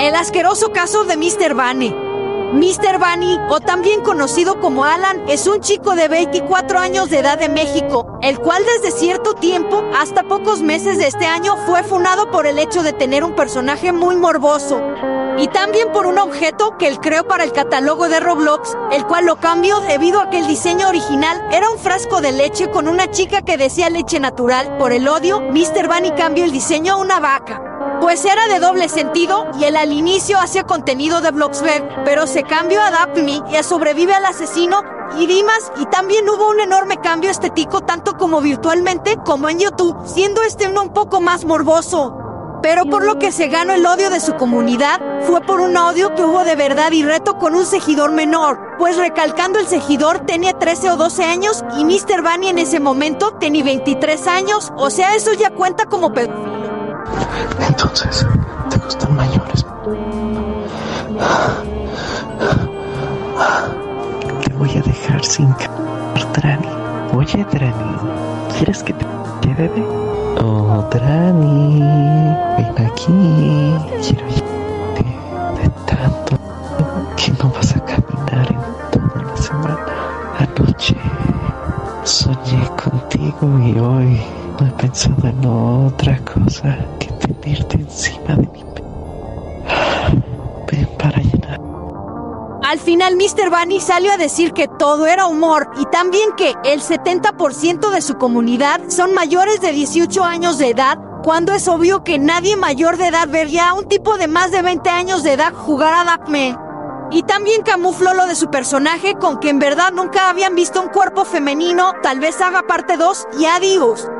El asqueroso caso de Mr. Bunny. Mr. Bunny, o también conocido como Alan, es un chico de 24 años de edad de México, el cual desde cierto tiempo, hasta pocos meses de este año, fue funado por el hecho de tener un personaje muy morboso. Y también por un objeto que él creó para el catálogo de Roblox, el cual lo cambió debido a que el diseño original era un frasco de leche con una chica que decía leche natural. Por el odio, Mr. Bunny cambió el diseño a una vaca, pues era de doble sentido y él al inicio hacía contenido de Bloxburg, pero se cambió a Daphne y a Sobrevive al Asesino y Dimas, y también hubo un enorme cambio estético tanto como virtualmente como en YouTube, siendo uno un poco más morboso. Pero por lo que se ganó el odio de su comunidad fue por un odio que hubo de verdad y reto con un seguidor menor, pues recalcando el seguidor tenía 13 o 12 años y Mr. Bunny en ese momento tenía 23 años, o sea, eso ya cuenta como pedófilo. Entonces, ¿te gustan mayores? Te voy a dejar sin Drani. Oye, Drani, ¿quieres que te bebé? Oh, Drani, ven aquí. Quiero irte de tanto que no vas a caminar en toda la semana. Anoche soñé contigo y hoy no he pensado en otra cosa que tenerte encima de mi ven para llenar. Al final Mr. Bunny salió a decir que todo era humor y también que el 70% de su comunidad son mayores de 18 años de edad, cuando es obvio que nadie mayor de edad vería a un tipo de más de 20 años de edad jugar a Duckman. Y también camufló lo de su personaje con que en verdad nunca habían visto un cuerpo femenino. Tal vez haga parte 2 y adiós.